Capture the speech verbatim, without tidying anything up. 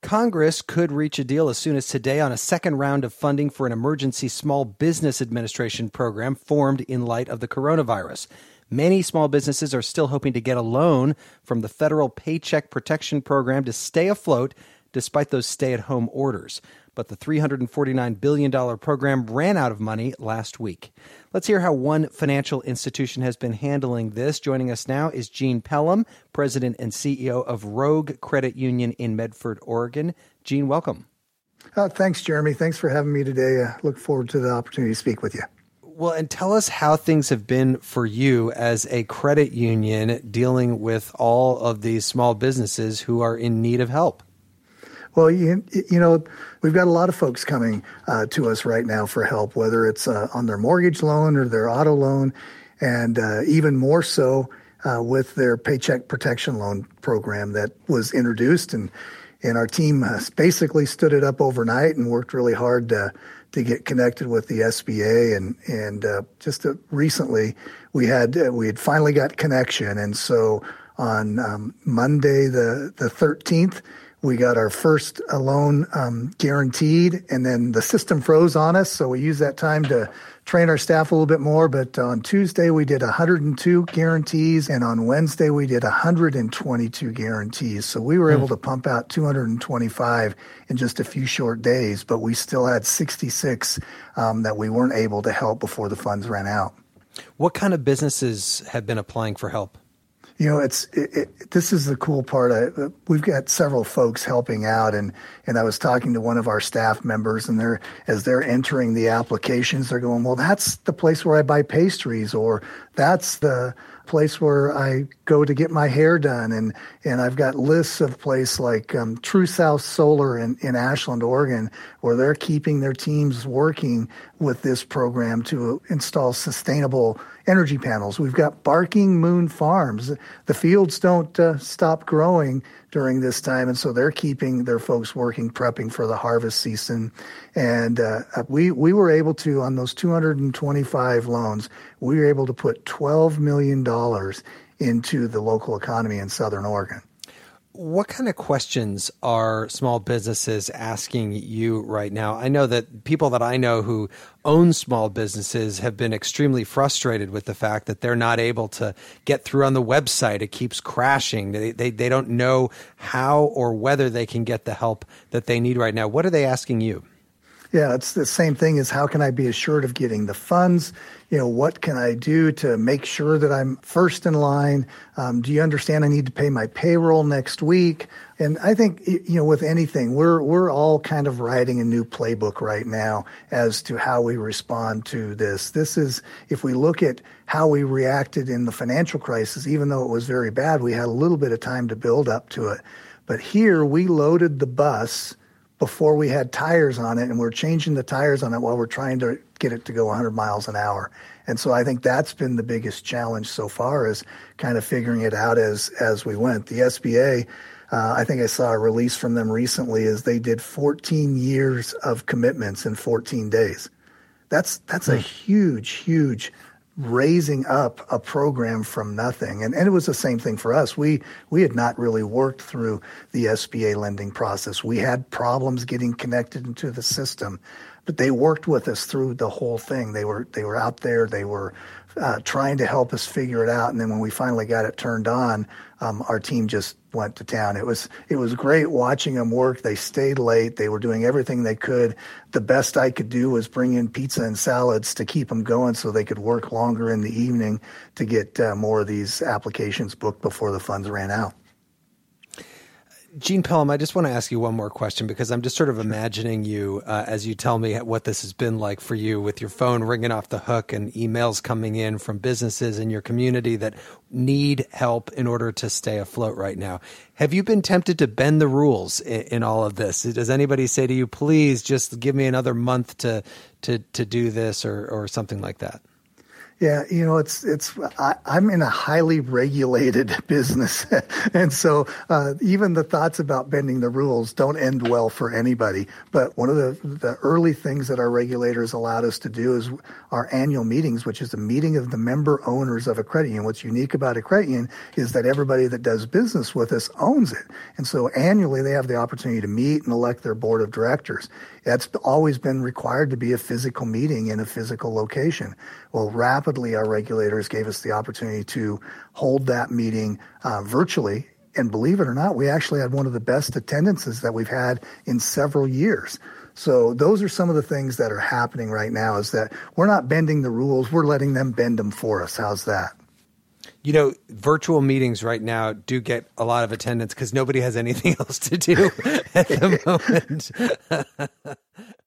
Congress could reach a deal as soon as today on a second round of funding for an emergency Small Business Administration program formed in light of the coronavirus. Many small businesses are still hoping to get a loan from the federal Paycheck Protection Program to stay afloat despite those stay-at-home orders. But the three hundred forty-nine billion dollars program ran out of money last week. Let's hear how one financial institution has been handling this. Joining us now is Gene Pelham, President and C E O of Rogue Credit Union in Medford, Oregon. Gene, welcome. Uh, thanks, Jeremy. Thanks for having me today. I look forward to the opportunity to speak with you. Well, and tell us how things have been for you as a credit union dealing with all of these small businesses who are in need of help. Well, you, you know, we've got a lot of folks coming uh, to us right now for help, whether it's uh, on their mortgage loan or their auto loan, and uh, even more so uh, with their Paycheck Protection Loan program that was introduced. And, and our team uh, basically stood it up overnight and worked really hard to, to get connected with the S B A. And, and uh, just uh, recently, we had uh, we had finally got connection. And so on um, Monday, the, the thirteenth, we got our first loan um, guaranteed, and then the system froze on us, so we used that time to train our staff a little bit more. But on Tuesday, we did one hundred two guarantees, and on Wednesday, we did one hundred twenty-two guarantees. So we were mm. able to pump out two hundred twenty-five in just a few short days, but we still had sixty-six um, that we weren't able to help before the funds ran out. What kind of businesses have been applying for help? You know, it's it, it, this is the cool part. I, we've got several folks helping out, and, and I was talking to one of our staff members, and they're as they're entering the applications, they're going, well, that's the place where I buy pastries, or that's the place where I go to get my hair done. And, and I've got lists of places like um, True South Solar in, in Ashland, Oregon, where they're keeping their teams working with this program to install sustainable energy panels. We've got Barking Moon Farms. The fields don't uh, stop growing during this time, and so they're keeping their folks working, prepping for the harvest season. And uh, we we were able to, on those two hundred twenty-five loans, we were able to put twelve million dollars into the local economy in Southern Oregon. What kind of questions are small businesses asking you right now? I know that people that I know who own small businesses have been extremely frustrated with the fact that they're not able to get through on the website. It keeps crashing. They, they, they don't know how or whether they can get the help that they need right now. What are they asking you? Yeah, it's the same thing as how can I be assured of getting the funds? You know, what can I do to make sure that I'm first in line? Um, do you understand I need to pay my payroll next week? And I think, you know, with anything, we're we're all kind of writing a new playbook right now as to how we respond to this. This is, if we look at how we reacted in the financial crisis, even though it was very bad, we had a little bit of time to build up to it. But here we loaded the bus before we had tires on it, and we're changing the tires on it while we're trying to get it to go one hundred miles an hour. And so I think that's been the biggest challenge so far, is kind of figuring it out as as we went. The S B A, uh, I think I saw a release from them recently, is they did fourteen years of commitments in fourteen days. That's that's a huge, huge raising up a program from nothing. And, and it was the same thing for us. We we had not really worked through the S B A lending process. We had problems getting connected into the system, but they worked with us through the whole thing. They were they were out there. They were uh, trying to help us figure it out. And then when we finally got it turned on, um, our team just went to town. It was it was great watching them work. They stayed late. They were doing everything they could. The best I could do was bring in pizza and salads to keep them going so they could work longer in the evening to get uh, more of these applications booked before the funds ran out. Gene Pelham, I just want to ask you one more question, because I'm just sort of imagining you uh, as you tell me what this has been like for you, with your phone ringing off the hook and emails coming in from businesses in your community that need help in order to stay afloat right now. Have you been tempted to bend the rules in, in all of this? Does anybody say to you, please just give me another month to to to do this, or or something like that? Yeah, you know, it's it's. I, I'm in a highly regulated business, and so uh, even the thoughts about bending the rules don't end well for anybody. But one of the the early things that our regulators allowed us to do is our annual meetings, which is a meeting of the member owners of a credit union. What's unique about a credit union is that everybody that does business with us owns it, and so annually they have the opportunity to meet and elect their board of directors. That's always been required to be a physical meeting in a physical location. Well, rapidly, our regulators gave us the opportunity to hold that meeting uh, virtually. And believe it or not, we actually had one of the best attendances that we've had in several years. So those are some of the things that are happening right now, is that we're not bending the rules. We're letting them bend them for us. How's that? You know, virtual meetings right now do get a lot of attendance because nobody has anything else to do at the moment.